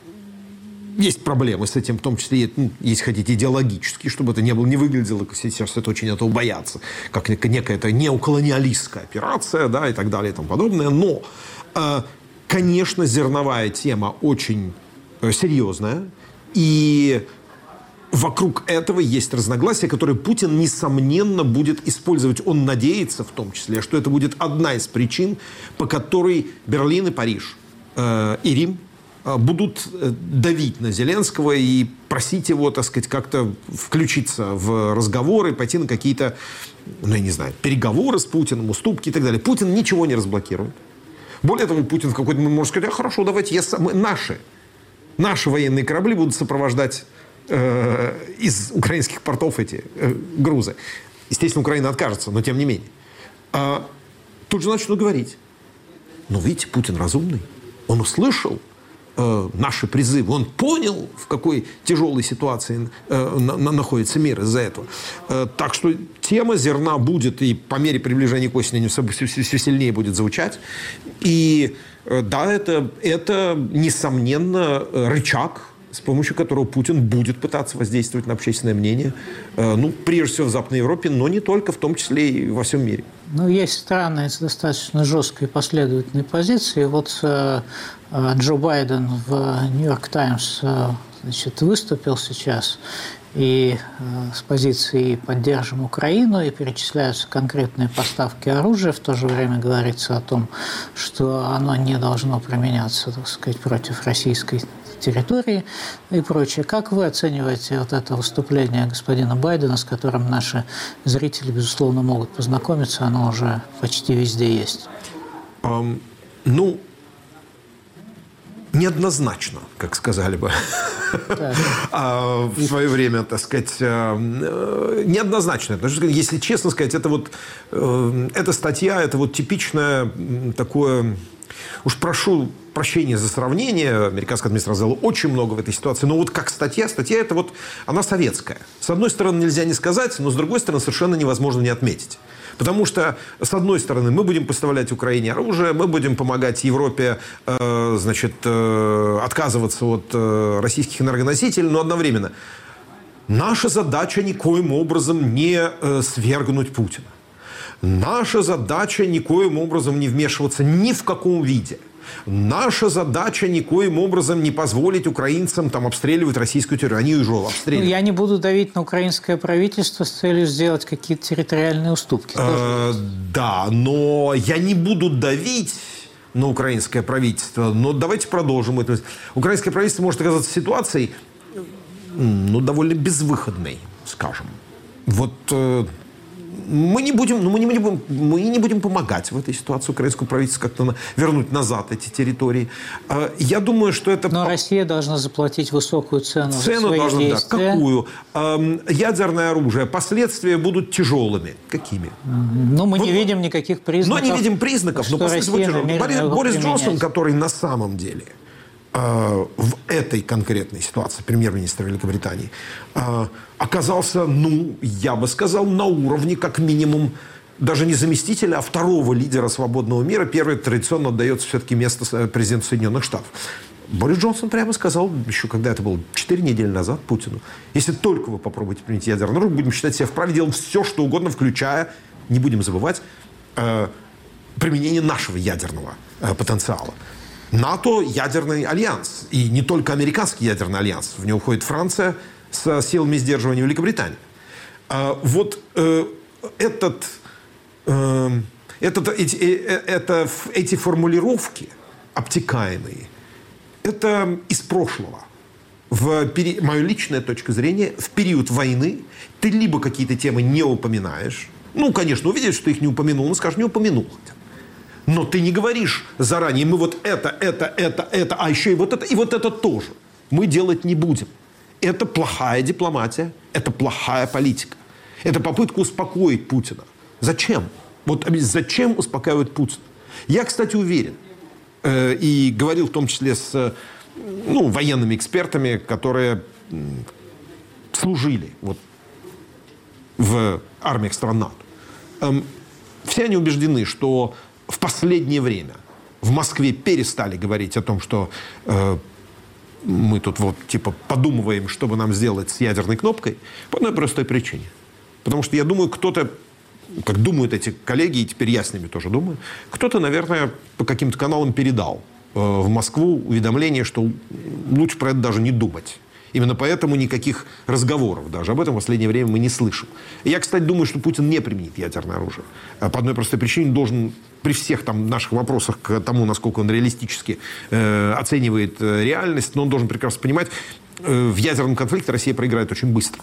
есть проблемы с этим, в том числе, ну, если хотите, идеологические, чтобы это не было, не выглядело, как сейчас это очень этого боятся, как некая это неоколониалистская операция, да, и так далее, и тому подобное. Но, э, конечно, зерновая тема очень э, серьезная, и вокруг этого есть разногласия, которые Путин, несомненно, будет использовать. Он надеется, в том числе, что это будет одна из причин, по которой Берлин и Париж э, и Рим будут давить на Зеленского и просить его, так сказать, как-то включиться в разговоры, пойти на какие-то, ну, я не знаю, переговоры с Путиным, уступки и так далее. Путин ничего не разблокирует. Более того, Путин в какой-то момент может сказать: а, хорошо, давайте я сам, наши, наши военные корабли будут сопровождать э, из украинских портов эти э, грузы. Естественно, Украина откажется, но тем не менее. А тут же начнут говорить: ну, видите, Путин разумный. Он услышал э, наши призывы. Он понял, в какой тяжелой ситуации э, на, на, находится мир из-за этого. Э, так что тема зерна будет, и по мере приближения к осени все, все, все сильнее будет звучать. И э, да, это, это, несомненно, рычаг, с помощью которого Путин будет пытаться воздействовать на общественное мнение, э, ну, прежде всего в Западной Европе, но не только, в том числе и во всем мире. Ну, есть страны с достаточно жесткой и последовательной позицией. Вот э, Джо Байден в «Нью-Йорк Таймс» э, значит, выступил сейчас и э, с позиции «поддержим Украину», и перечисляются конкретные поставки оружия. В то же время говорится о том, что оно не должно применяться, так сказать, против российской территории и прочее. Как вы оцениваете вот это выступление господина Байдена, с которым наши зрители, безусловно, могут познакомиться? Оно уже почти везде есть. Um, ну, неоднозначно, как сказали бы в свое время, так сказать, неоднозначно. Если честно сказать, это вот эта статья, это вот типичное такое... Уж прошу прощения за сравнение, американская администрация сделала очень много в этой ситуации, но вот как статья, статья это вот, она советская. С одной стороны, нельзя не сказать, но с другой стороны, совершенно невозможно не отметить. Потому что, с одной стороны, мы будем поставлять Украине оружие, мы будем помогать Европе, э, значит, э, отказываться от э, российских энергоносителей, но одновременно наша задача никоим образом не э, свергнуть Путина. Наша задача никоим образом не вмешиваться ни в каком виде. Наша задача никоим образом не позволить украинцам там обстреливать российскую территорию. Они уже обстреливают. Я не буду давить на украинское правительство с целью сделать какие-то территориальные уступки. Э, да, но я не буду давить на украинское правительство. Но давайте продолжим это. Украинское правительство может оказаться в ситуации, ну, довольно безвыходной, скажем. Вот... Э, Мы не, будем, ну, мы, не будем, мы не будем помогать в этой ситуации украинскому правительству как-то вернуть назад эти территории. Я думаю, что это... Но Россия должна заплатить высокую цену, цену за свои должна, действия. Да. Какую? Ядерное оружие. Последствия будут тяжелыми. Какими? Ну, мы вот, не видим никаких признаков. Но не видим признаков. Но последствия будут тяжелыми. Борис Джонсон, который на самом деле в этой конкретной ситуации, премьер-министр Великобритании, оказался, ну, я бы сказал, на уровне, как минимум, даже не заместителя, а второго лидера свободного мира. Первый традиционно отдается все-таки место президенту Соединенных Штатов. Борис Джонсон прямо сказал, еще когда это было четыре недели назад, Путину: если только вы попробуете применить ядерное оружие, будем считать себя вправе делать все, что угодно, включая, не будем забывать, э, применение нашего ядерного э, потенциала. НАТО – ядерный альянс. И не только американский ядерный альянс. В него входит Франция с силами сдерживания Великобритании. Э, вот э, этот, э, этот, эти, э, это, эти формулировки обтекаемые, это из прошлого. В пери... Моя личная точка зрения, в период войны ты либо какие-то темы не упоминаешь, ну, конечно, увидишь, что ты их не упомянул, но скажешь, не упомянул хотя бы. Но ты не говоришь заранее, мы вот это, это, это, это, а еще и вот это, и вот это тоже мы делать не будем. Это плохая дипломатия, это плохая политика. Это попытка успокоить Путина. Зачем? Вот зачем успокаивать Путина? Я, кстати, уверен, э, и говорил в том числе с ну, военными экспертами, которые служили вот, в армиях стран НАТО. Эм, все они убеждены, что в последнее время в Москве перестали говорить о том, что э, мы тут вот типа подумываем, что бы нам сделать с ядерной кнопкой, по одной простой причине. Потому что я думаю, кто-то, как думают эти коллеги, и теперь я с ними тоже думаю, кто-то, наверное, по каким-то каналам передал э, в Москву уведомление, что лучше про это даже не думать. Именно поэтому никаких разговоров даже об этом в последнее время мы не слышим. И я, кстати, думаю, что Путин не применит ядерное оружие. По одной простой причине должен при всех там наших вопросах к тому, насколько он реалистически э, оценивает э, реальность, но он должен прекрасно понимать, э, в ядерном конфликте Россия проиграет очень быстро.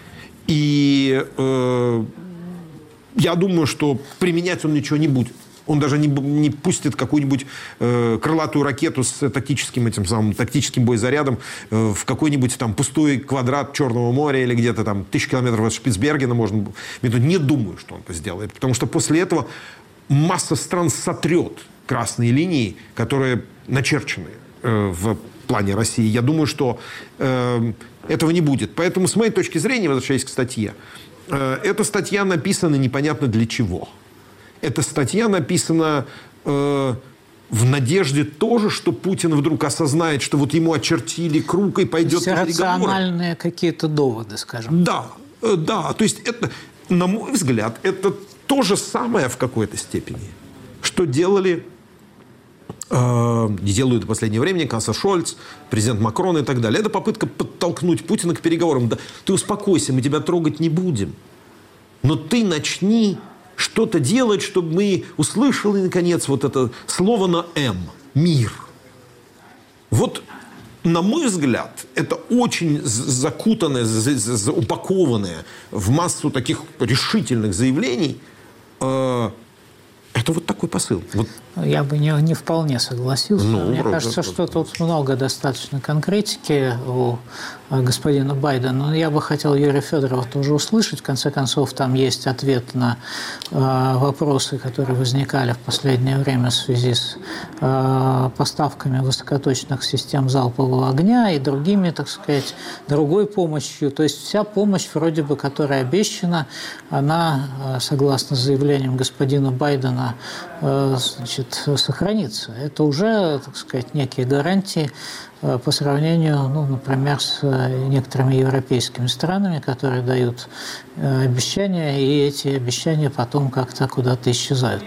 И э, я думаю, что применять он ничего не будет. Он даже не, не пустит какую-нибудь э, крылатую ракету с тактическим, этим самым, тактическим боезарядом э, в какой-нибудь там пустой квадрат Черного моря или где-то там тысячи километров от Шпицбергена. Можно... Не думаю, что он это сделает. Потому что после этого масса стран сотрет красные линии, которые начерчены э, в плане России. Я думаю, что э, этого не будет. Поэтому, с моей точки зрения, возвращаясь к статье, э, эта статья написана непонятно для чего. Эта статья написана э, в надежде тоже, что Путин вдруг осознает, что вот ему очертили круг и пойдет на переговоры. Рациональные какие-то доводы, скажем. Да, э, да. То есть это, на мой взгляд, это то же самое в какой-то степени, что делали, э, делают в последнее время канцлер Шольц, президент Макрон и так далее. Это попытка подтолкнуть Путина к переговорам. Да, ты успокойся, мы тебя трогать не будем. Но ты начни что-то делать, чтобы мы услышали, наконец, вот это слово на «М» – мир. Вот, на мой взгляд, это очень закутанное, упакованное в массу таких решительных заявлений. Э, это вот такой посыл. Вот. Я бы не, не вполне согласился. Ну, Мне правда, кажется, правда. что тут много достаточно конкретики у господина Байдена. Но я бы хотел Юрия Федорова тоже услышать. В конце концов, там есть ответ на э, вопросы, которые возникали в последнее время в связи с э, поставками высокоточных систем залпового огня и другими, так сказать, другой помощью. То есть вся помощь, вроде бы, которая обещана, она, э, согласно заявлениям господина Байдена, э, значит, сохранится. Это уже, так сказать, некие гарантии по сравнению, ну, например, с некоторыми европейскими странами, которые дают обещания, и эти обещания потом как-то куда-то исчезают.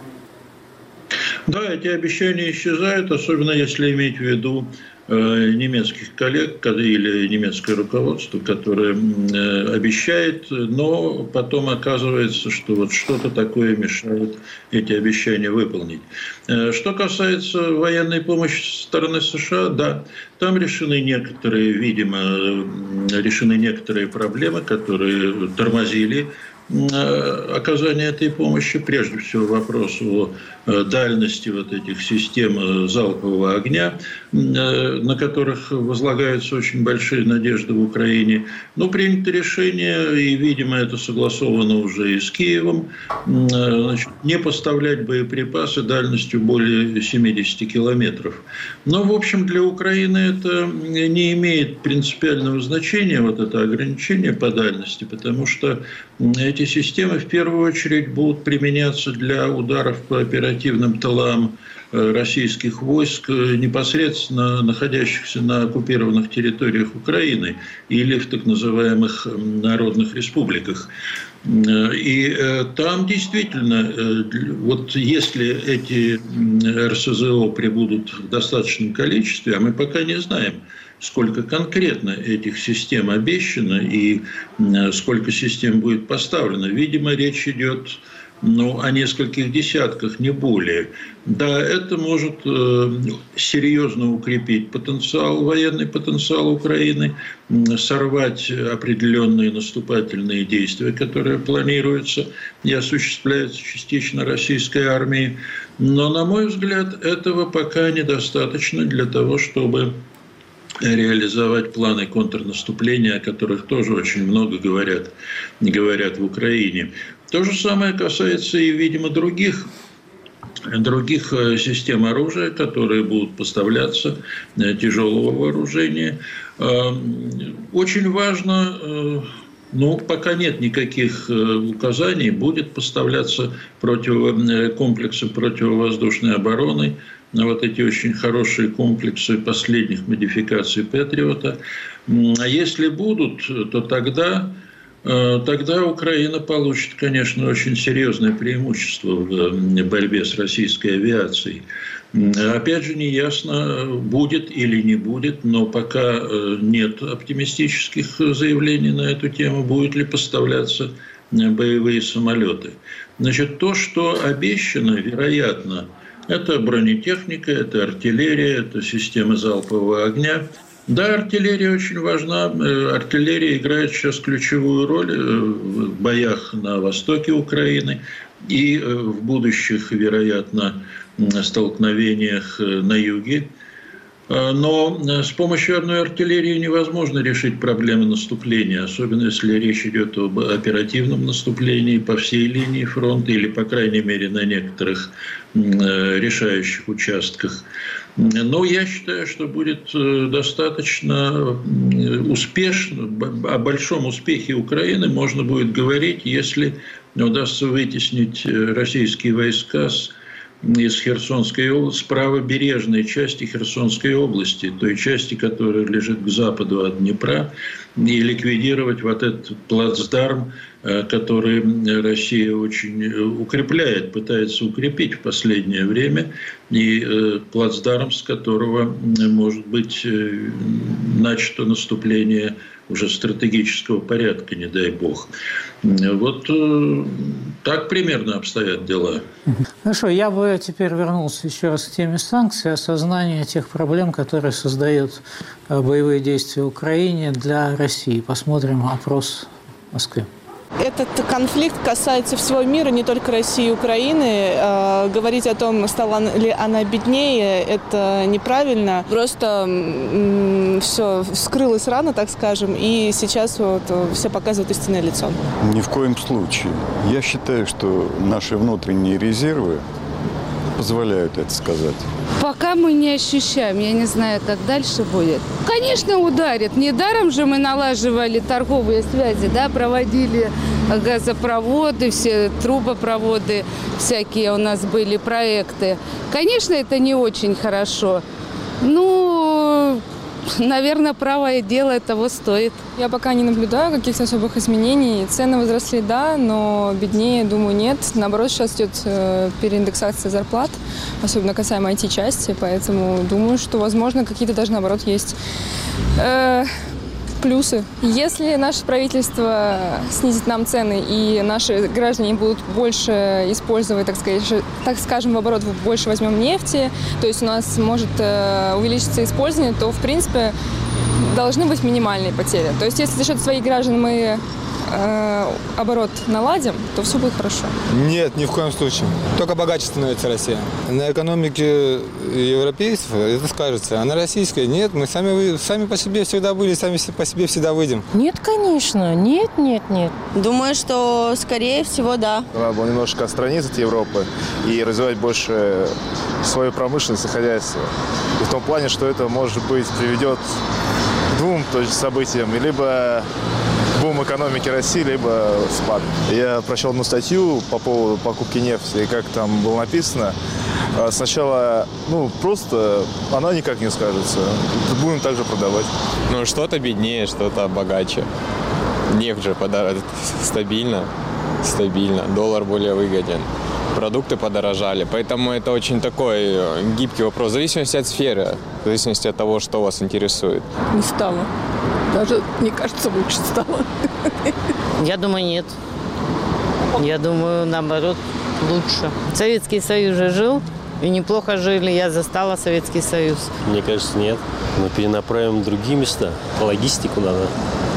Да, эти обещания исчезают, особенно если иметь в виду немецких коллег или немецкое руководство, которое обещает, но потом оказывается, что вот что-то такое мешает эти обещания выполнить. Что касается военной помощи со стороны США, да, там решены некоторые, видимо, решены некоторые проблемы, которые тормозили оказание этой помощи, прежде всего вопрос о дальности вот этих систем залпового огня, на которых возлагаются очень большие надежды в Украине. Но принято решение, и, видимо, это согласовано уже и с Киевом, значит, не поставлять боеприпасы дальностью более семидесяти километров. Но, в общем, для Украины это не имеет принципиального значения, вот это ограничение по дальности, потому что эти системы в первую очередь будут применяться для ударов по оперативным тылам российских войск, непосредственно находящихся на оккупированных территориях Украины или в так называемых народных республиках. И там действительно, вот если эти эр эс зэ о прибудут в достаточном количестве, а мы пока не знаем, сколько конкретно этих систем обещано и сколько систем будет поставлено. Видимо, речь идет, ну, о нескольких десятках, не более. Да, это может э, серьезно укрепить потенциал, военный потенциал Украины, сорвать определенные наступательные действия, которые планируются и осуществляются частично российской армией. Но, на мой взгляд, этого пока недостаточно для того, чтобы реализовать планы контрнаступления, о которых тоже очень много говорят, говорят в Украине. То же самое касается и, видимо, других, других систем оружия, которые будут поставляться, тяжелого вооружения. Очень важно, ну, пока нет никаких указаний, будет поставляться против, комплексы противовоздушной обороны, вот эти очень хорошие комплексы последних модификаций «Патриота». А если будут, то тогда, тогда Украина получит, конечно, очень серьезное преимущество в борьбе с российской авиацией. Опять же, не ясно, будет или не будет, но пока нет оптимистических заявлений на эту тему, будут ли поставляться боевые самолеты. Значит, то, что обещано, вероятно, это бронетехника, это артиллерия, это системы залпового огня. Да, артиллерия очень важна. Артиллерия играет сейчас ключевую роль в боях на востоке Украины и в будущих, вероятно, столкновениях на юге Но с помощью одной артиллерии невозможно решить проблемы наступления, особенно если речь идет об оперативном наступлении по всей линии фронта или, по крайней мере, на некоторых решающих участках. Но я считаю, что будет достаточно успешно, о большом успехе Украины можно будет говорить, если удастся вытеснить российские войска с из Херсонской области, с правобережной части Херсонской области, той части, которая лежит к западу от Днепра, и ликвидировать вот этот плацдарм, который Россия очень укрепляет, пытается укрепить в последнее время, и плацдарм, с которого может быть начато наступление уже стратегического порядка, не дай бог. Вот так примерно обстоят дела. Хорошо, я бы теперь вернулся еще раз к теме санкций, осознание тех проблем, которые создают боевые действия в Украине для России. Посмотрим опрос в Москве. Этот конфликт касается всего мира, не только России и Украины. Э, говорить о том, стала ли она беднее, это неправильно. Просто м- все вскрылось рано, так скажем, и сейчас вот все показывают истинное лицо. Ни в коем случае. Я считаю, что наши внутренние резервы позволяют это сказать. Пока мы не ощущаем, я не знаю, как дальше будет. Конечно, ударит. Недаром же мы налаживали торговые связи, да, проводили газопроводы, все трубопроводы, всякие у нас были проекты. Конечно, это не очень хорошо. Ну, наверное, правое дело того стоит. Я пока не наблюдаю каких-то особых изменений. Цены возросли, да, но беднее, думаю, нет. Наоборот, сейчас идет переиндексация зарплат, особенно касаемо ай ти-части, поэтому думаю, что, возможно, какие-то даже, наоборот, есть э, плюсы. Если наше правительство снизит нам цены и наши граждане будут больше использовать, так сказать, так скажем, в оборот, больше возьмем нефти, то есть у нас может э, увеличиться использование, то, в принципе, должны быть минимальные потери. То есть если за счет своих граждан мы э, оборот наладим, то все будет хорошо. Нет, ни в коем случае. Только богаче становится Россия. На экономике европейцев это скажется, а на российской нет. Мы сами, сами по себе всегда были, сами по себе всегда выйдем. Нет, конечно. Нет, нет, нет. Думаю, что, скорее всего, да. Надо было немножко отстраниться от Европы и развивать больше свою промышленность и хозяйство. И в том плане, что это, может быть, приведет к двум то есть, событиям. Либо бум экономики России, либо спад. Я прочел одну статью по поводу покупки нефти, и как там было написано, сначала, ну, просто она никак не скажется. Будем также продавать. Ну, что-то беднее, что-то богаче. Нефть же подорожала стабильно, стабильно. Доллар более выгоден. Продукты подорожали, поэтому это очень такой гибкий вопрос. В зависимости от сферы, в зависимости от того, что вас интересует. Не стало. Даже, мне кажется, лучше стало. Я думаю, нет. Я думаю, наоборот, лучше. Советский Союз же жил, и неплохо жили. Я застала Советский Союз. Мне кажется, нет. Мы перенаправим в другие места. Логистику надо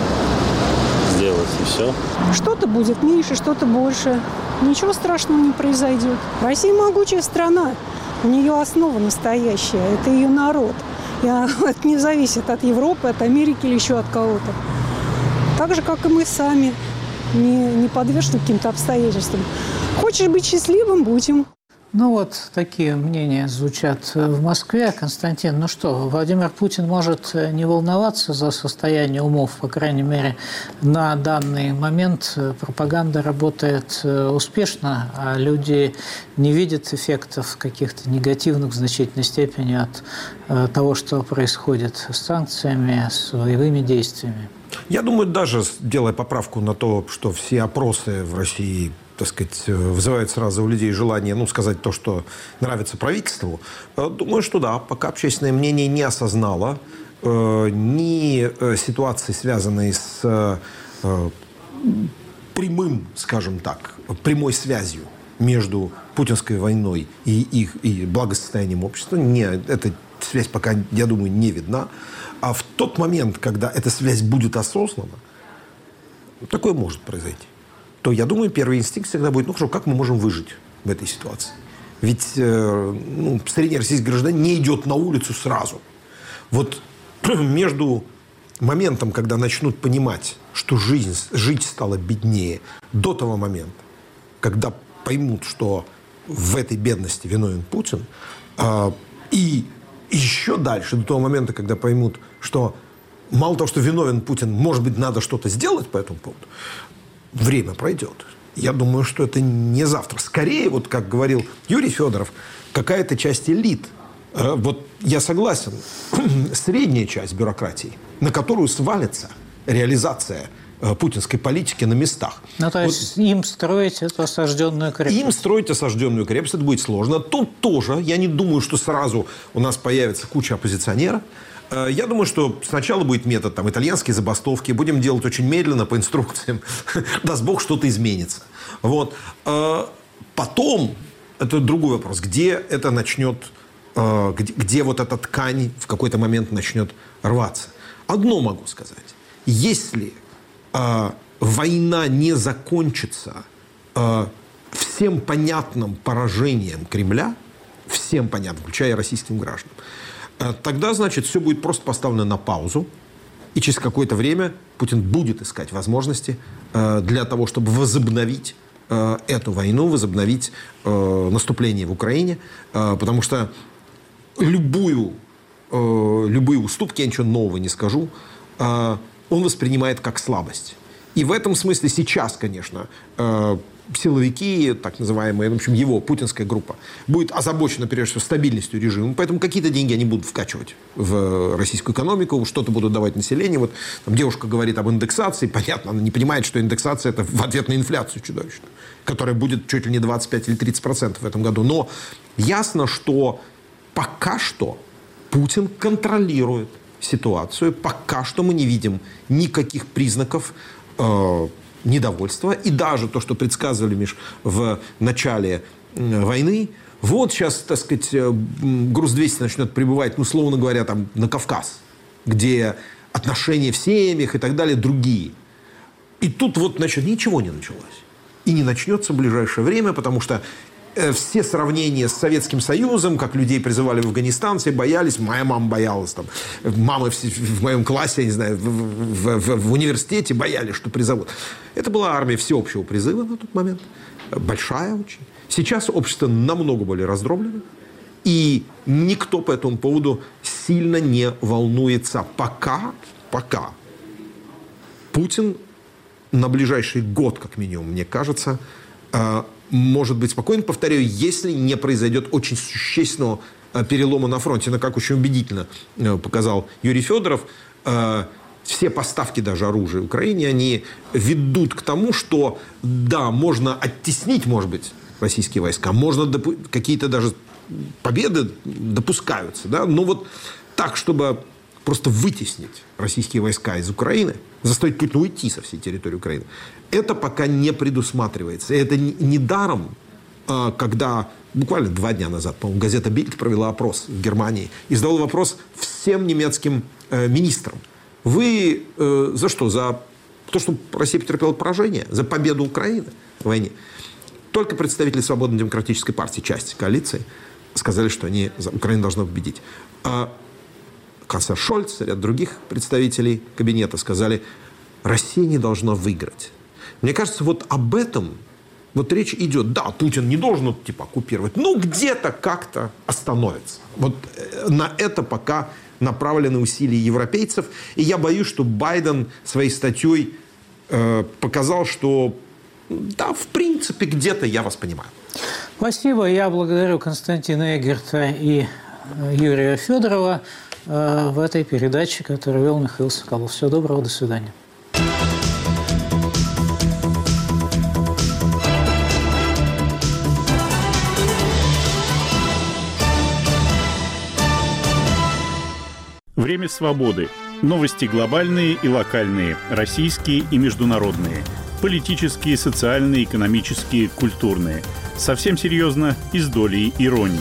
сделать, и все. Что-то будет меньше, что-то больше. Ничего страшного не произойдет. Россия могучая страна. У нее основа настоящая. Это ее народ. И это не зависит от Европы, от Америки или еще от кого-то. Так же, как и мы сами. Не, не подвержены каким-то обстоятельствам. Хочешь быть счастливым – будем. Ну вот такие мнения звучат в Москве. Константин, ну что, Владимир Путин может не волноваться за состояние умов, по крайней мере, на данный момент пропаганда работает успешно, а люди не видят эффектов каких-то негативных в значительной степени от того, что происходит с санкциями, с боевыми действиями. Я думаю, даже делая поправку на то, что все опросы в России, так сказать, вызывают сразу у людей желание, ну, сказать то, что нравится правительству. Думаю, что да, пока общественное мнение не осознало э, ни ситуации, связанной с э, прямым, скажем так, прямой связью между путинской войной и их и благосостоянием общества. Не, эта связь пока, я думаю, не видна. А в тот момент, когда эта связь будет осознана, такое может произойти. То, я думаю, первый инстинкт всегда будет, ну хорошо, как мы можем выжить в этой ситуации? Ведь э, ну, средний российский гражданин не идет на улицу сразу. Вот между моментом, когда начнут понимать, что жизнь, жить стало беднее, до того момента, когда поймут, что в этой бедности виновен Путин, э, и еще дальше, до того момента, когда поймут, что мало того, что виновен Путин, может быть, надо что-то сделать по этому поводу, время пройдет. Я думаю, что это не завтра. Скорее, вот как говорил Юрий Федоров, какая-то часть элит, э, вот я согласен, средняя часть бюрократии, на которую свалится реализация э, путинской политики на местах. Ну, то есть вот, им строить эту осажденную крепость? Им строить осажденную крепость, это будет сложно. Тут тоже, я не думаю, что сразу у нас появится куча оппозиционеров. Э, я думаю, что сначала будет метод там, итальянские забастовки, будем делать очень медленно, по инструкциям. Даст Бог, что-то изменится. Вот. Э, потом, это другой вопрос, где это начнет, э, где, где вот эта ткань в какой-то момент начнет рваться. Одно могу сказать. Если э, война не закончится э, всем понятным поражением Кремля, всем понятным, включая российским гражданам, э, тогда, значит, все будет просто поставлено на паузу. И через какое-то время Путин будет искать возможности э, для того, чтобы возобновить э, эту войну, возобновить э, наступление в Украине. Э, потому что любую любые уступки, я ничего нового не скажу, он воспринимает как слабость. И в этом смысле сейчас, конечно, силовики, так называемые, в общем, его, путинская группа, будет озабочена, прежде всего, стабильностью режима. Поэтому какие-то деньги они будут вкачивать в российскую экономику, что-то будут давать населению. Вот там девушка говорит об индексации. Понятно, она не понимает, что индексация – это в ответ на инфляцию чудовищную, которая будет чуть ли не двадцать пять или тридцать процентов в этом году. Но ясно, что пока что Путин контролирует ситуацию. Пока что мы не видим никаких признаков э, недовольства. И даже то, что предсказывали, Миш, в начале э, войны, вот сейчас, так сказать, груз двести начнет прибывать, ну, условно говоря, там, на Кавказ, где отношения в семьях и так далее другие. И тут вот, значит, ничего не началось. И не начнется в ближайшее время, потому что все сравнения с Советским Союзом, как людей призывали в Афганистан, все боялись, моя мама боялась, там, мамы в, в моем классе, я не знаю, в, в, в, в университете боялись, что призовут. Это была армия всеобщего призыва на тот момент, большая очень. Сейчас общество намного более раздроблено, и никто по этому поводу сильно не волнуется. Пока, пока Путин на ближайший год, как минимум, мне кажется, может быть спокоен, повторяю, если не произойдет очень существенного перелома на фронте. Но, как очень убедительно показал Юрий Федоров, все поставки даже оружия Украине, они ведут к тому, что, да, можно оттеснить, может быть, российские войска, можно допу- какие-то даже победы допускаются, да, но вот так, чтобы просто вытеснить российские войска из Украины, заставить Путина уйти со всей территории Украины, это пока не предусматривается. И это не даром, когда буквально два дня назад, по-моему, газета «Бильд» провела опрос в Германии и задала вопрос всем немецким министрам. Вы за что? За то, что Россия потерпела поражение? За победу Украины в войне? Только представители Свободно-демократической партии, часть коалиции, сказали, что они, Украина должна победить. А канцлер Шольц, ряд других представителей кабинета сказали, Россия не должна выиграть. Мне кажется, вот об этом вот речь идет. Да, Путин не должен типа оккупировать, но где-то как-то остановится. Вот на это пока направлены усилия европейцев. И я боюсь, что Байден своей статьей э, показал, что да, в принципе, где-то я вас понимаю. Спасибо. Я благодарю Константина Эгерта и Юрия Федорова э, в этой передаче, которую вел Михаил Соколов. Всего доброго, до свидания. Время свободы. Новости глобальные и локальные, российские и международные. Политические, социальные, экономические, культурные. Совсем серьезно и с долей иронии.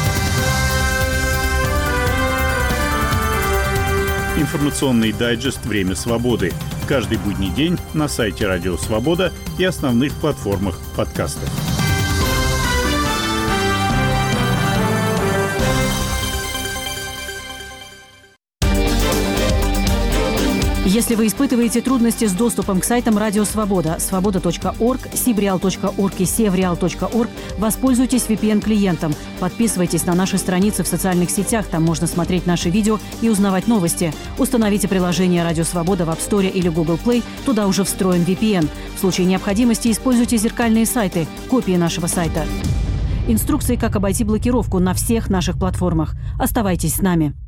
Информационный дайджест «Время свободы». Каждый будний день на сайте Радио Свобода и основных платформах подкастов. Если вы испытываете трудности с доступом к сайтам Радио Свобода, свобода точка орг, сибреал точка орг и севреал точка орг, воспользуйтесь ви пи эн-клиентом. Подписывайтесь на наши страницы в социальных сетях, там можно смотреть наши видео и узнавать новости. Установите приложение Радио Свобода в App Store или Google Play, туда уже встроен ви пи эн. В случае необходимости используйте зеркальные сайты, копии нашего сайта. Инструкции, как обойти блокировку на всех наших платформах. Оставайтесь с нами.